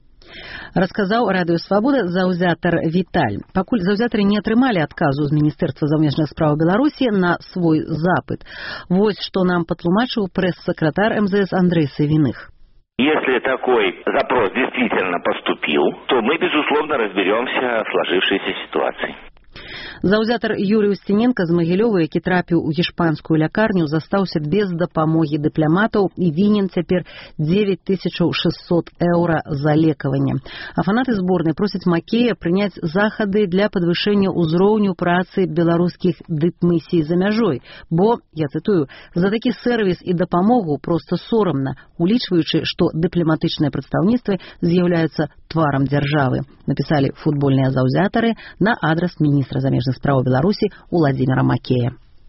Расказаў радыё Свабода заўзятар Віталь. Пакуль заўзятары не атрымалі адказу з Міністэрства замежных спраў Беларусі на свой запыт. Вось што нам патлумачыў прэс-сакратар эм зэ эс Андрей Савиных. Если такой запрос действительно поступил, то мы, безусловно, разберемся в сложившейся ситуации. Заўзятар Юрый Устіненка з Магілёва, які трапіў у іспанскую лякарню, застаўся без дапамогі дыпламатаў і вінен цяпер дзевяць тысяч шэсцьсот еўра за лекаванне. А фанаты зборнай просяць Макея прыняць захады для падвышэння ўзроўню працы беларускіх дыпмісій за мяжой, бо, я цытую, за такі сервіс і дапамогу проста сорамна, улічваючы, што дыпламатычныя прадстаўніцтвы з'яўляюцца тварам дзяржавы, напісалі футбольныя заўзятары на адрас міністра замежных спраў Беларусі Владзіміра Макея.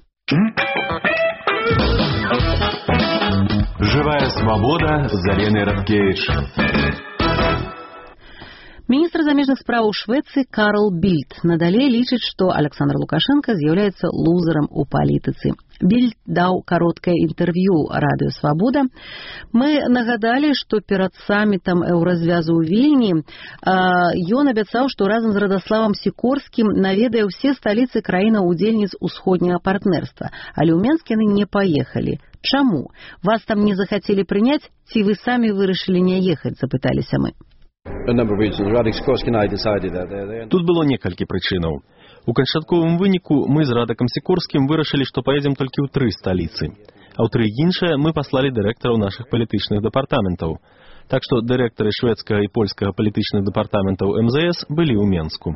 Живая свобода з Аленай Радкевіч. Міністр замежных спраў Швецыі Карл Більд надалей лічыць, што Александр Лукашенко з'яўляецца лузерам у палітыцы. Більд даў кароткае інтэрв'ю радыё Свабода. Мы нагадалі, што перад самітам еўразвязу ў Вільні ён абяцаў, што разам з Радаславам Сікорскім наведае ўсе сталіцы краінаў-удзельніц усходняга партнерства, але ў Менск яны не паехалі. Чаму? Вас там не захацелі прыняць, ці вы самі вырашылі не ехаць, запыталіся мы. Тут было некалькі прычынаў. У канчатковым выніку мы з Радакам Сікорскім вырашылі, што паедзем толькі ў тры сталіцы. А ў тры іншыя мы паслалі дырэктараў нашых палітычных дэпартаментаў. Так што дырэктары шведскага і польскага палітычных дэпартаментаў эм зэ эс былі ў Менску.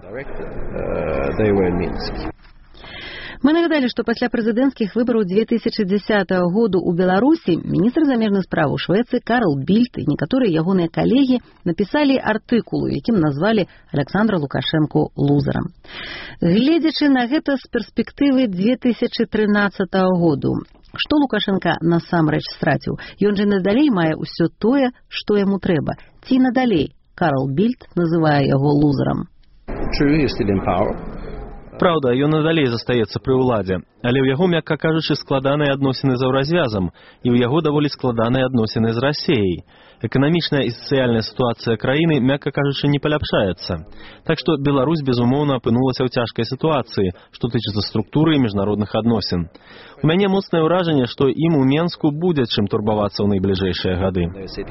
Мы нагадалі, што пасля прэзідэнцкіх выбараў две тысячы дзесятага году ў Беларусі міністр замежных спраў у Швецыі Карл Більд і некаторыя ягоныя калегі напісалі артыкул, якім назвалі Александра Лукашэнку лузерам. Гледзячы на гэта з перспектывы две тысячы трынаццатага году, што Лукашенка насамрэч страціў? Ён жа надалей мае ўсё тое, што яму трэба. Ці надалей Карл Більд называе яго лузерам? Праўда, ён надалей застаецца пры ўладзе, але ў яго, мякка кажучы, складаныя адносіны з еўразвязам, і ў яго даволі складаныя адносіны з Расіяй. Эканамічная і сацыяльная сітуацыя краіны, мякка кажучы, не паляпшаецца. Так што Беларусь, безумоўна, апынулася ў цяжкай сітуацыі, што тычыцца структуры і міжнародных адносін. У мяне моцнае ўражанне, што ім у Менску будзе чым турбавацца ў найбліжэйшыя гады.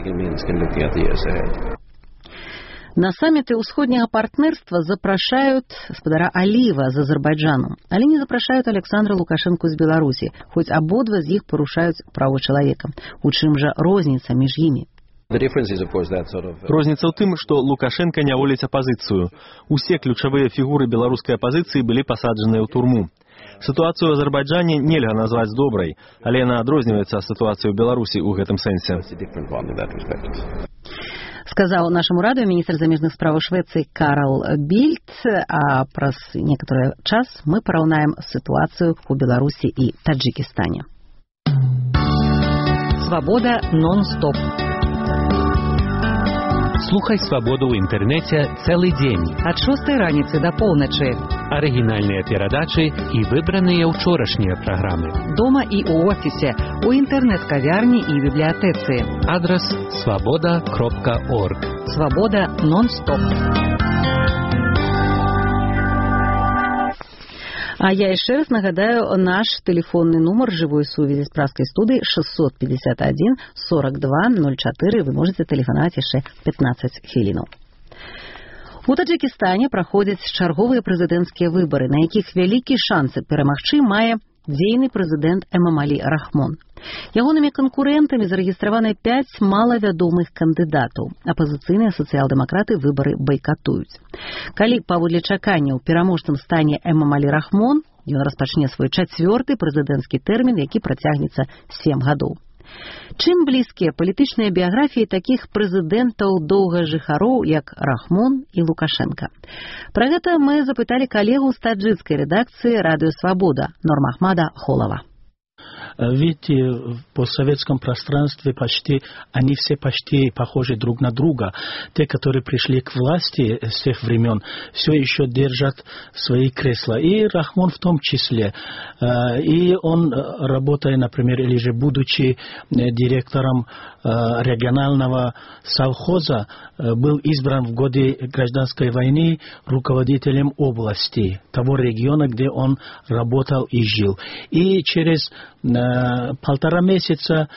На саміты ўсходняга партнерства запрашаюць спадара Аліева з Азербайджану, але не запрашаюць Александра Лукашэнку з Беларусі, хоць абодва з іх парушаюць правы чалавека. У чым жа розніца між імі? Розніца ў тым, што Лукашенка не воліць апазіцыю. Усе ключавыя фігуры беларускай апазіцыі былі пасаджаныя ў турму. Сітуацыю ў Азербайджане нельга назваць добрай, але яна адрозніваецца ад сітуацыі ў Беларусі ў гэтым сэнсе. Сказаў нашаму радыё міністр замежных спраў Швецыі Карл Більд, а праз некаторы час мы параўнаем сітуацыю ў Беларусі і Таджыкістане. Свабода нон-стоп. Слухай «Свабоду» ў інтэрнэце цэлы дзень. Ад шостай раніцы да поўначы. Арыгінальныя перадачы і выбраныя ўчорашнія праграмы. Дома і ў офісе, у інтэрнэт-кавярні і бібліятэцы. Адрас свабода кропка орг. Свабода нон-стоп. А я яшчэ раз нагадаю наш тэлефонны нумар жывой сувязі з праскай студыі шестьсот пятьдесят один сорок два ноль четыре. Вы можете тэлефанаваць яшчэ пятнадцать хвілінаў. У Таджикістане праходзяць чарговыя прэзідэнцкія выбары, на якіх вялікі шансы перамагчы мае дзейны прэзідэнт Эмомалі Рахмон. Ягонымі канкурэнтамі зарэгістраваны пяць малавядомых кандыдатаў. Апазіцыйныя сацыял-дэмакраты выбары байкатуюць. Калі паводле чаканняў пераможцам стане Эмомалі Рахмон, ён распачне свой чацвёрты прэзідэнцкі тэрмін, які працягнецца сем гадоў. Чым блізкія палітычныя біяграфіі такіх прэзідэнтаў доўгажыхароў, як Рахмон і Лукашенко? Пра гэта мы запыталі калегу з таджикскай рэдакцыі «Радио Свобода» Нурмахмада Холова. Видите, в постсоветском пространстве почти, они все почти похожи друг на друга. Те, которые пришли к власти с тех времен, все еще держат свои кресла. И Рахмон в том числе. И он, работая, например, или же будучи директором регионального совхоза, был избран в годы гражданской войны руководителем области, того региона, где он работал и жил. И через полтора месяца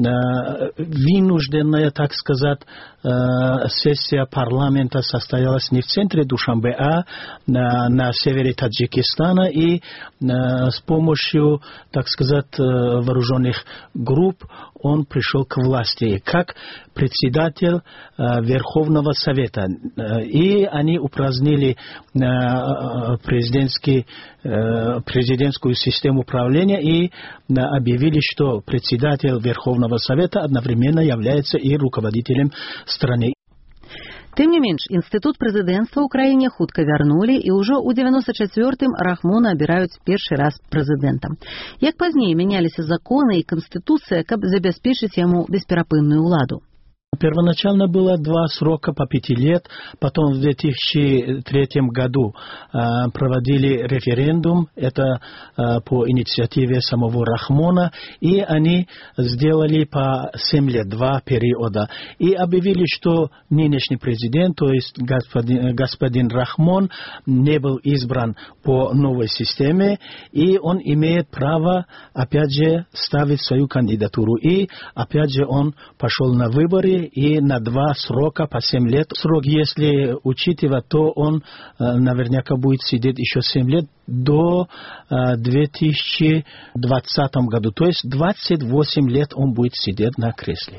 вынужденная, так сказать, сессия парламента состоялась не в центре Душанбе, а на, на севере Таджикистана, и с помощью, так сказать, вооруженных групп он пришел к власти как председатель Верховного Совета. И они упразднили президентский, президентскую систему управления и объявили, что председатель Верховного Совета одновременно является и руководителем страны. Тым не менш, інстытут прэзідэнцтва ў краіне хутка вярнулі, і ўжо ў девяносто четвёртым Рахмона абіраюць першы раз прэзідэнтам. Як пазней мяняліся законы і канстытуцыя, каб забяспечыць яму бесперапынную ўладу? Первоначально было два срока по пяти лет, потом в две тысячи третьем году э, проводили референдум, это э, по инициативе самого Рахмона, и они сделали по семь лет, два периода, и объявили, что нынешний президент, то есть господин, господин Рахмон, не был избран по новой системе, и он имеет право, опять же, ставить свою кандидатуру, и опять же он пошел на выборы, и на два срока по семь лет. Срок, если учитывать, то он наверняка будет сидеть еще семь лет до две тысячи двадцатого года. То есть двадцать восемь лет он будет сидеть на кресле.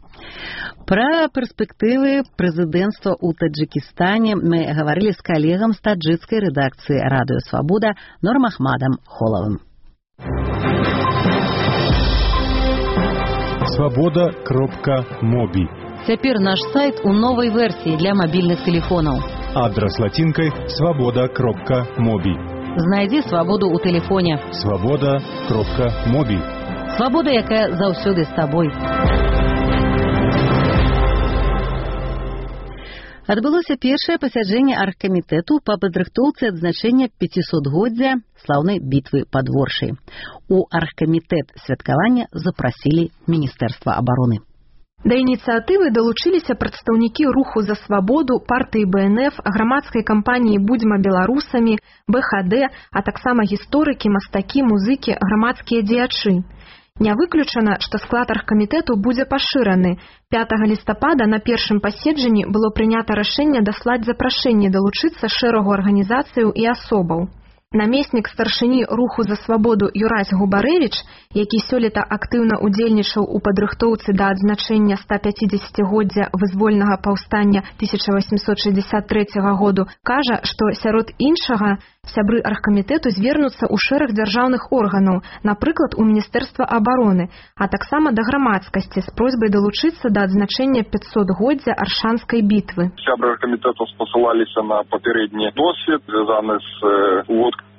Пра перспектывы прэзідэнцтва ў Таджикістане мы гаварылі з калегам з таджикскай рэдакцыі «Радио Свобода» Нурмахмадом Холовым. свобода кропка моби. Цяпер наш сайт у новай версіі для мабільных тэлефонаў. Адрас латинкой свобода кропка моби. Знайдзі свабоду ў тэлефоне. свобода кропка моби. Свабода, якая заўсёды з табой. Адбылося першае пасяджэнне аргкамітэту па падрыхтоўцы адзначэння пяцісотгоддзя слаўнай бітвы пад Воршай. У аргкамітэт святкавання запрасілі Міністэрства абароны. Да ініцыятывы далучыліся прадстаўнікі руху за свабоду, партыі бэ эн эф, грамадскай кампаніі «Будзьма беларусамі», бэ ха дэ, а таксама гісторыкі, мастакі, музыкі, грамадскія дзеячы. Не выключана, што склад аргкамітэту будзе пашыраны. пятага лістапада на першым паседжанні было прынята рашэнне даслаць запрашэнне далучыцца шэрагу арганізацыяў і асобаў. Намеснік старшыні руху за свабоду Юрась Губарэвіч, які сёлета актыўна ўдзельнічаў у падрыхтоўцы да адзначэння ста пяцідзесяцігоддзя вызвольнага паўстання тысяча восемьсот шестьдесят третьего году, кажа, што сярод іншага сябры аргкамітэту звернуцца ў шэраг дзяржаўных органаў, напрыклад, у Міністэрства абароны, а таксама да грамадскасці з просьбай далучыцца да адзначэння пяцісотгоддзя Аршанскай бітвы. Сябры аргкамітэту спасылаліся на папярэдні досвед, звязаны з уводкай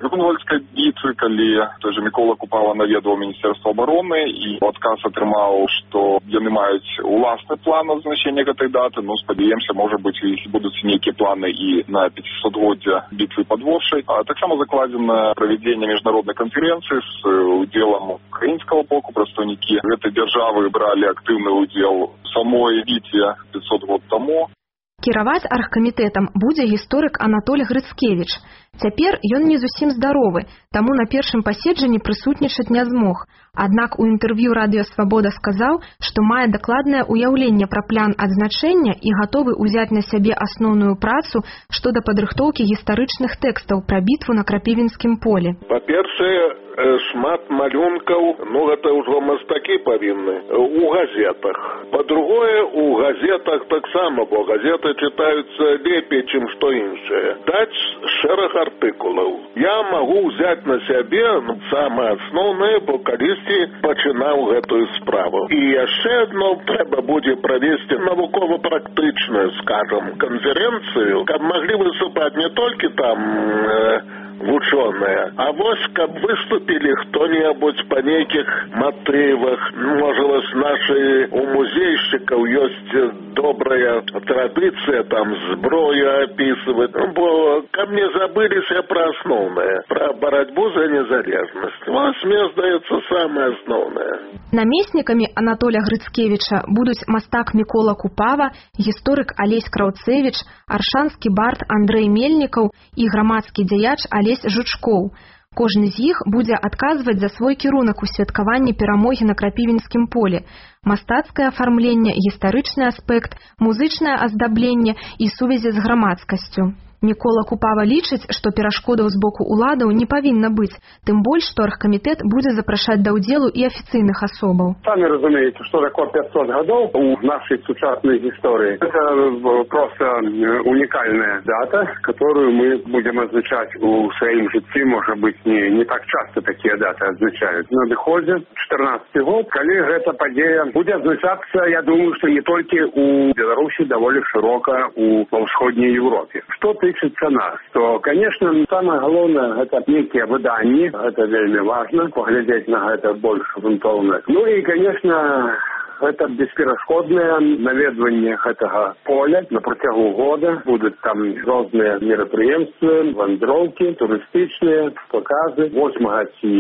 Грюнвальдскай бітвы, калі той же Мікола Купава наведваў Міністэрства обороны і ў адказ атрымаў, што яны маюць уласны план адзначэння гэтай даты. Ну, спадзяемся, можа быць, і будуць нейкія планы і на пяцісотгоддзя бітвы пад Воршай. А таксама закладзена правядзенне міжнароднай канферэнцыі з удзелам украінскага боку. Прадстаўнікі гэтай дзяржавы бралі актыўны удзел у самой бітве пятьсот год таму. Кіраваць аргкамітэтам будзе гісторык Анатоль Грыцкевіч. Цяпер ён не зусім здаровы, таму на першым паседжанні прысутнічаць не змог. Аднак у інтэрв'ю Радыё Свабода сказаў, што мае дакладнае ўяўленне пра план адзначэння і гатовы ўзяць на сябе асноўную працу што да падрыхтоўкі гістарычных тэкстаў пра бітву на Крапівінскім полі. Па-першае, шмат малюнкаў, ну гэта ўжо мастакі павінны, у газетах. Па-другое, у газетах таксама, бо газеты чытаюцца лепей, чым што іншае. Даць шэраг артыкулаў. Я магу ўзяць на сябе ну, самае асноўнае, бо калісьці пачынаў гэтую справу. І яшчэ адно трэба будзе правесці навукова-практычную, скажам, канферэнцыю, каб маглі выступаць не толькі там э, вучоныя, а вось каб выступілі хто-небудзь па нейкіх матывах. Можа, вось нашы у музейшчыкаў ёсць добрая традыцыя там зброю апісваць, бо каб не забыліся пра асноўнае, пра барацьбу за незалежнасць. Вось, мне здаецца, самае асноўнае. Намеснікамі Анатоля Грыцкевіча будуць мастак Мікола Купава, гісторык Алесь Краўцевіч, аршанскі бард Андрэй Мельнікаў і грамадскі дзяяч Алесь Жучкоў. Кожны з іх будзе адказваць за свой кірунак у святкаванні перамогі на Крапівінскім полі. Мастацкае афармленне, гістарычны аспект, музычнае аздабленне і сувязі з грамадскасцю. Мікола Купава лічыць, што перашкодаў з боку ўладаў не павінна быць, тым больш, што аргкамітэт будзе запрашаць да ўдзелу і афіцыйных асобаў. Сами разумеете, что такое пятьсот годов у нашей сучасной истории. Это просто уникальная дата, которую мы будем отмечать у своим житті. Может быть, не, не так часто такие даты отмечают. На доходе четырнадцатый год, коли эта подея будет отмечаться, я думаю, что не только у Беларуси, довольно широко у во Всходней Европе. Что тычется нас, то, конечно, самое главное, это некие выдания, это вельми важно, поглядеть на это больше грунтовно. Ну и, конечно, это бесперешкодное наведывание этого поля на протягу года. Будут там разные мероприятия, вандровки, туристичные, показы. восьмого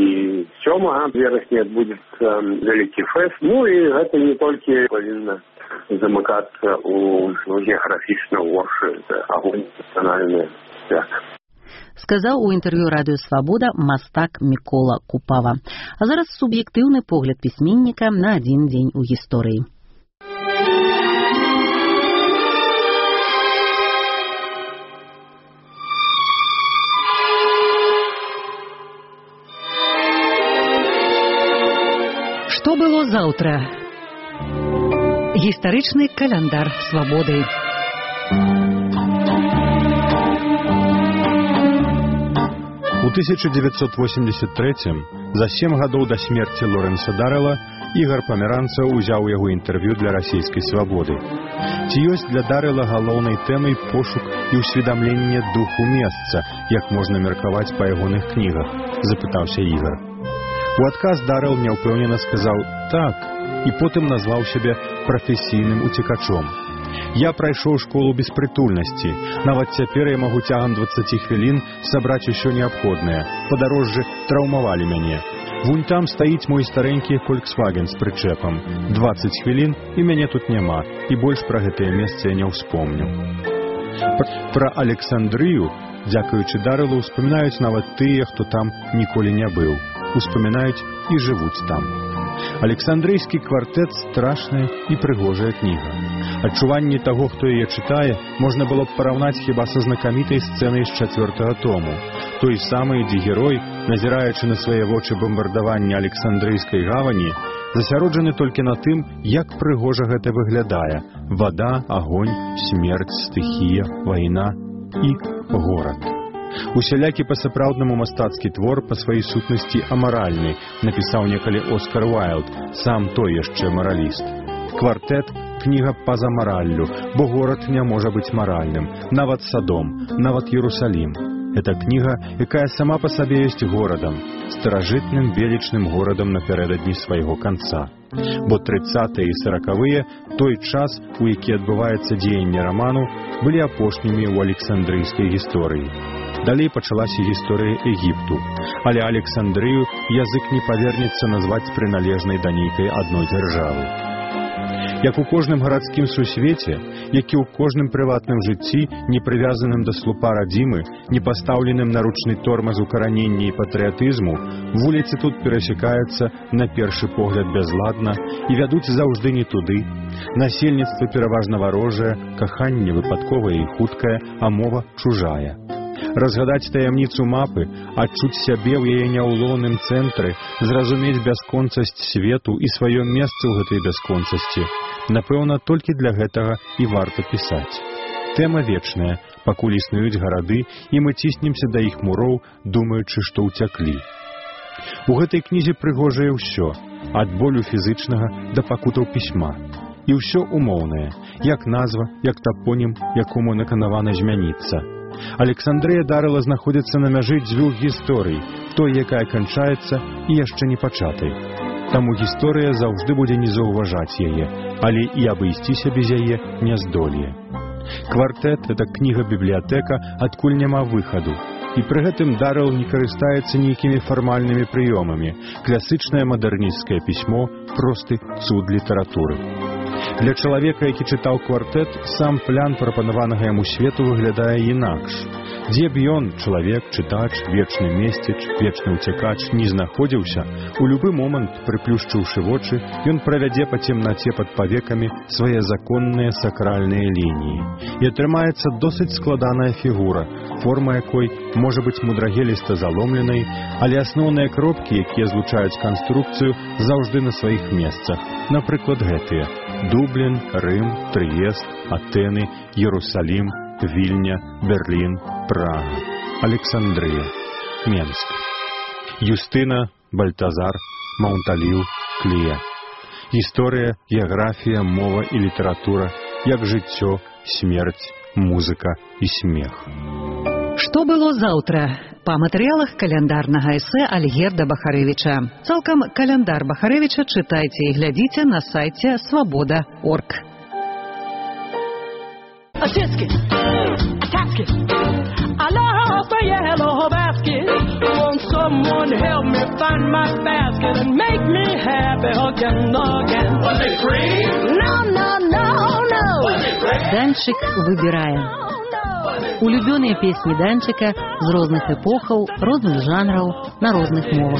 и сёмого вересня будет э, великий фест. Ну и это не только повинно замыкаться у географічного Ворши, это огонь национальный свят. Сказаў у інтэрв'ю Радыё Свабода мастак Мікола Купава. А зараз суб'ектыўны погляд пісьменніка на адзін дзень у гісторыі. Што было заўтра? Гістарычны каляндар свабоды. У тысяча девятьсот восемьдесят третьем, за сем гадоў да смерці Лорэнса Даррелла, Ігар Памеранцаў узяў яго інтэрв'ю для расійскай свабоды. Ці ёсць для Даррелла галоўнай тэмай пошук і ўсведамленне духу месца, як можна меркаваць па ягоных кнігах, запытаўся Ігар. У адказ Даррелл няўпэўнена сказаў «так» і потым назваў сябе прафесійным уцекачом. Я прайшоў школу беспрытульнасці. Нават цяпер я магу цягам дваццаці хвілін сабраць усё неабходнае. Падарожжы траўмавалі мяне. Вунь там стаіць мой старэнькі Volkswagen з прычэпам. дваццаць хвілін і мяне тут няма, і больш пра гэтае месца я не ўспомню. Пра Александрыю, дзякуючы Дарреллу, успамінаюць нават тыя, хто там ніколі не быў. Успамінаюць і жывуць там. Александрыйскі квартэт – страшная і прыгожая кніга. Адчуванне таго, хто яе чытае, можна было б параўнаць хіба са знакамітай сцэнай з чацвёртага тому. Той самы, дзе герой, назіраючы на свае вочы бамбардавання Александрыйскай гавані, засяроджаны толькі на тым, як прыгожа гэта выглядае. Вада, агонь, смерць, стыхія, вайна і горад. Усялякі па-сапраўднаму мастацкі твор па сваёй сутнасці амаральны, напісаў некалі Оскар Уайлд, сам той яшчэ мараліст. Квартэт – кніга па-за мараллю, бо горад не можа быць маральным, нават Садом, нават Єрусалім. Это кніга, якая сама па сабе ёсць горадам, старажытным велічным горадам напярэдадні свайго канца. Бо трыццатыя і саракавыя, той час, у які адбываецца дзеянне раману, былі апошнімі ў александрыйскай гісторыі. Далей пачалася гісторыя Егіпту, але Александрыю язык не павернецца назваць прыналежнай да нейкай адной дзяржавы. Як у кожным гарадскім сусвеце, як і ў кожным прыватным жыцці, не прывязаным да слупа радзімы, не пастаўленым на ручны тормаз укаранення і патрыятызму, вуліцы тут перасякаюцца на першы погляд бязладна і вядуць заўжды не туды. Насельніцтва пераважна варожае, каханне выпадковае і хуткае, а мова чужая. Разгадаць таямніцу мапы, адчуць сябе ў яе няўлоўным цэнтры, зразумець бясконцасць свету і сваё месца ў гэтай бясконцасці. Напэўна, толькі для гэтага і варта пісаць. Тэма вечная, пакуль існуюць гарады, і мы ціснемся да іх муроў, думаючы, што ўцяклі. У гэтай кнізе прыгожае ўсё, ад болю фізычнага да пакутаў пісьма. І ўсё умоўнае, як назва, як тапонім, якому наканавана змяніцца. Александрыя Дарыла знаходзіцца на мяжы дзвюх гісторый, той, якая канчаецца, і яшчэ не пачатай. Таму гісторыя заўжды будзе не заўважаць яе, але і абысціся без яе не здолее. Квартэт — это кніга-бібліятэка, адкуль няма выхаду. І пры гэтым Дарыл не карыстаецца нейкімі фармальнымі прыёмамі. Класычнае мадэрнісцкае пісьмо — просты цуд літаратуры. Для чалавека, які чытаў квартэт, сам план прапанаванага яму свету выглядае інакш. Дзе б ён, чалавек, чытач, вечны месціч, вечны ўцякач, не знаходзіўся, у любы момант, прыплюшчыўшы вочы, ён правядзе па цемнаце пад павекамі свае законныя сакральныя лініі. І атрымаецца досыць складаная фігура, форма якой можа быць мудрагеліста заломленай, але асноўныя кропкі, якія злучаюць канструкцыю, заўжды на сваіх месцах. Напрыклад, гэтыя: Дублін, Рым, Трыест, Атэны, Иерусалим, Вільня, Берлін, Прага, Александрыя, Менск, Юстына, Бальтазар, Маунталіў, Клея. Гісторыя, геаграфія, мова і літаратура, як жыццё, смерць, музыка і смех. Што было заўтра? Па матэрыялах каляндарнага эсэ Альгерда Бахарэвіча. Цалкам каляндар Бахарэвіча чытайце і глядзіце на сайце свабода точка орг. A tisket, a casket, I lost a yellow basket. Won't someone help me find my basket and make me happy again, again? Was it free? No, no, no, no. Was it free? Данчик выбірае. Улюбёныя песні Данчыка з розных эпохаў, розных жанраў, на розных мовах.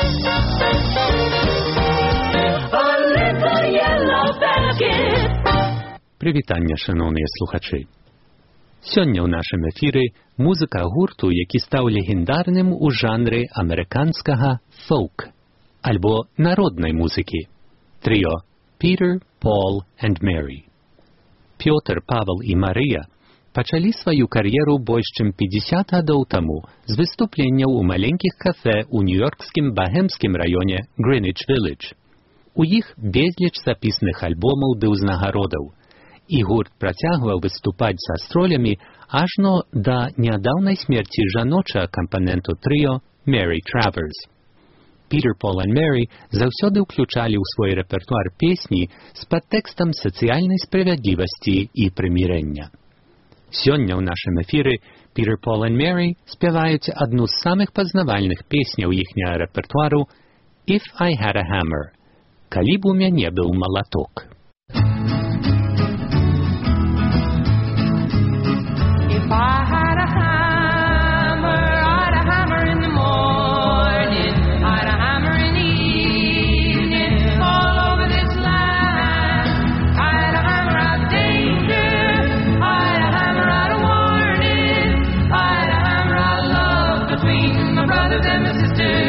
Прывітанне, шаноўныя слухачы. Сёння ў нашым эфіры музыка гурту, які стаў легендарным у жанры амерыканскага фолк, альбо народнай музыкі. Трыо Peter, Paul and Mary. Пётр, Павел і Марыя пачалі сваю кар'еру больш чым пятьдесят гадоў таму з выступленняў у маленькіх кафе ў нью-ёркскім багемскім раёне Грeenwich-Village. У іх безліч запісных альбомаў ды ўзнагародаў, і гурт працягваў выступаць з гастролямі ажно да нядаўнай смерці жаночага кампаненту трыо Mary Travers. Peter, Paul and Mary заўсёды ўключалі ў свой рэпертуар песні з падтэкстам сацыяльнай справядлівасці і прымірэння. Сёння ў нашым эфіры Peter, Paul and Mary спяваюць адну з самых пазнавальных песняў іхняга рэпертуару «If I Had a Hammer» — «Калі б у мяне быў малаток». If I had a hammer, I'd a hammer in the morning, I'd a hammer in the evening, all over this land. I'd a hammer out danger, I'd a hammer out a warning, I'd a hammer out love between my brothers and my sisters.